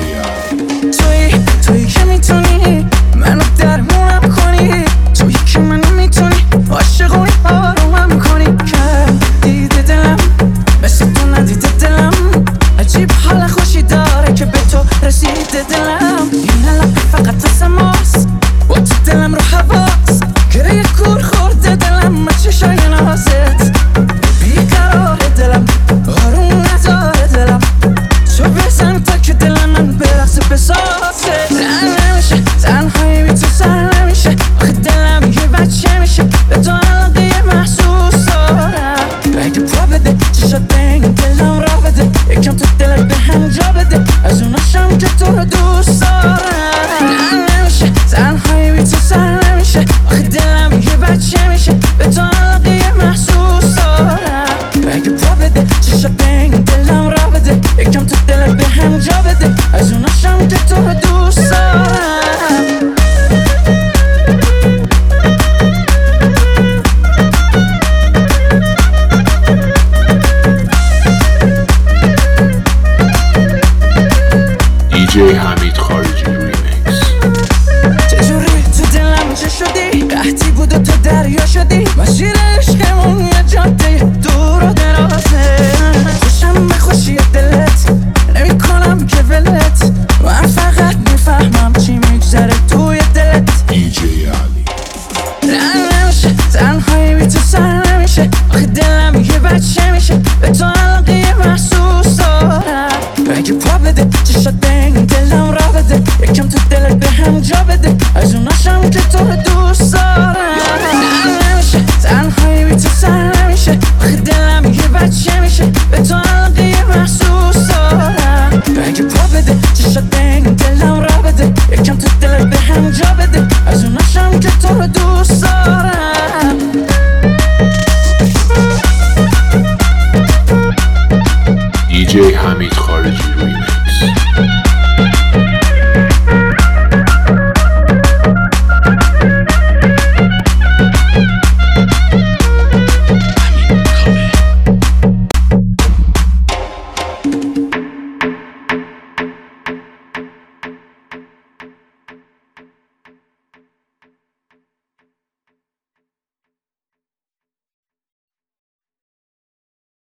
تویی که میتونی منو درمونم کنی، تویی که منو میتونی عاشقونی آرومم کنی. که دیده دلم مثل تو ندیده دلم، عجیب حال خوشی داره که به تو رسیده دلم. این علقه فقط واسه ماست، با تو دلم رو حواست، گره کور خورده دلم ما چشای نازت. بیقراره دلم آروم نداره دلم، تو بزن تا که دل من برقصه بسازه. زن نمیشه تنهایی بی تو سر نمیشه، آخه دلم یه بچه میشه به تو علاقه محسوس دارم. اگه پا بده چشات به این دلم را بده، یکم تو دلت به هم جا بده، از اوناشم که تو رو دوست دارم. زن نمیشه تنهایی بی تو سر نمیشه، آخه دلم یه بچه میشه به تو علاقه محسوس دارم. اگه پا بده چشات به این دلم را بده، یکم تو دلت به هم جا بده، از اوناشم که تو رو دوست دارم. DJ حمید خارجی ریمیکس. چجوری تو دلم چه شدی؟ قحطی بود و تو دریا شدی، مسیر عشقمون یه جاده دور و درازه. خوشم به خوشی دلت نمی کنم که ولت، من فقط میفهمم چی میگذره توی دلت. DJ علی. زن نمیشه تنهایی بی تو سر نمیشه، آخه دلم یه بچه میشه به تو علاقه محسوس دارم. اگه پا بده چشات به این دلم را بده، یکم تو دلت به هم جا بده، از اوناشم که تو رو دوست دارم. زن نمیشه تنهایی بی تو سر نمیشه، آخه دلم یه بچه میشه به تو علاقه محسوس دارم. اگه پا بده چشات به این دلم را بده، یکم تو دلت به هم جا بده، از اوناشم که تو رو دوست دارم. DJ حمید خارجی ریمیکس.